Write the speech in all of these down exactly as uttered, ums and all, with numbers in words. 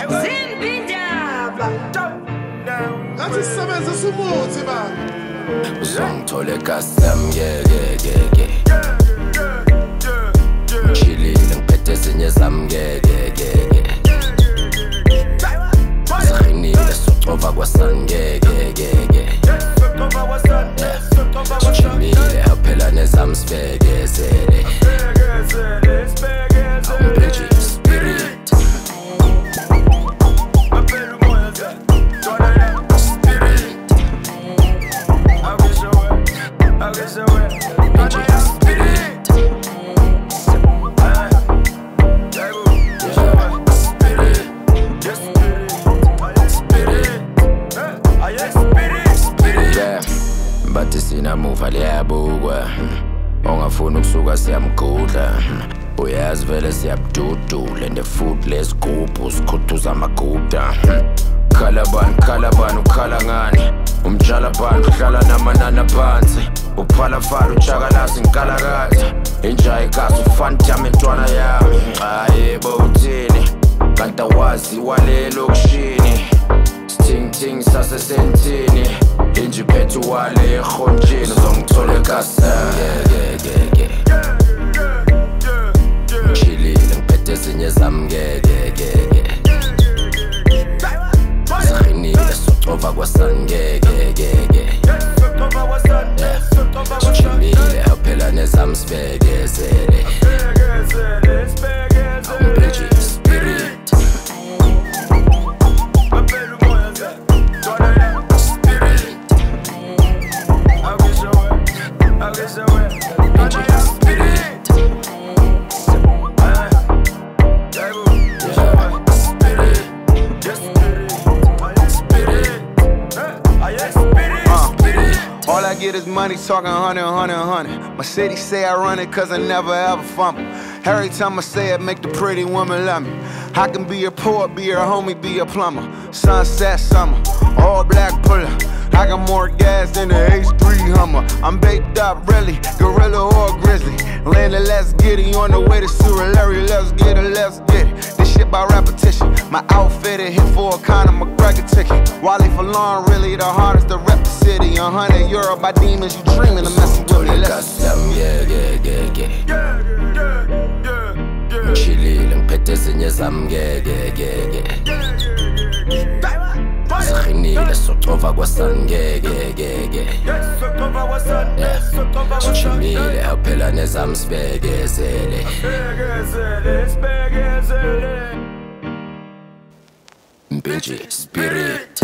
Uzongithole kasam yeah yeah yeah yeah Chilile ngiphethe ezinye zami yeah yeah yeah yeah Sikhinile socova kwasan yeah yeah yeah yeah Sichimile aphela nezami sibhekezele Umphethe spirit Bathi sinamuva liyabukwa ongafuna ukusuka siyamgudla uyazi vele siyabududula and the food lesigubhu sikhuthuza amaguda khala bani khala bani ukhala ngani umjala bani uhlala namanana phansi uphala fala ujakalazi ngikalakatha inja igazi ufanta mentwana yami hayibo uthini kanti awazi walelo kushini Ting ting sase sentini Inji pethu wale ekhonjini Uzongithole kasam yeah yeah yeah yeah Chilile ngiphethe ezinye zami yeah yeah yeah yeah Sikhinile socova kwasan yeah yeah yeah yeah Sichimile aphela nezami sibhekezele Umphethe spirit All I get is money, talking hundred, hundred, hundred. My city say I run it cause I never ever fumble. Every time I say it, make the pretty woman love me. I can be a poet, be her homie, be a plumber. Sunset summer, all black puller. I got more gas than the H three Hummer. I'm baked up, really, gorilla or grizzly. Landed, let's get it, on the way to Surulere. Let's get it, let's get it. This shit by repetition. My outfit it hit for a Conor McGregor ticket. Wally for long, really the hardest to rep the city. A hundred euro by demons, you dreaming of messing with me. Let's yeah yeah yeah yeah Chilile ngiphethe ezinye zami yeah yeah yeah yeah Sikhinile socova kwasan yeah yeah yeah yeah Sichimile aphela nezami sibhekezele Umphethe spirit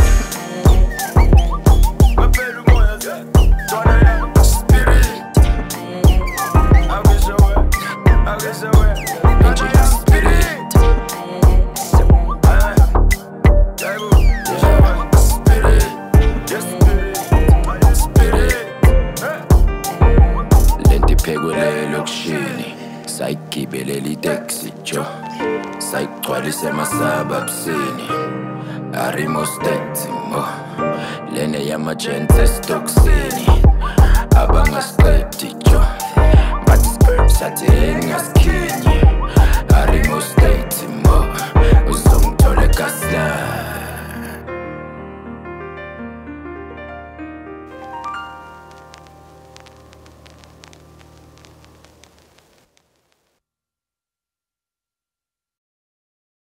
Sayigibeleli taxi jo sayigcwalise masaba abusini arimo statement lene yamagents estoksini abangasqedi jo but skirts athi ngaskini arimo statement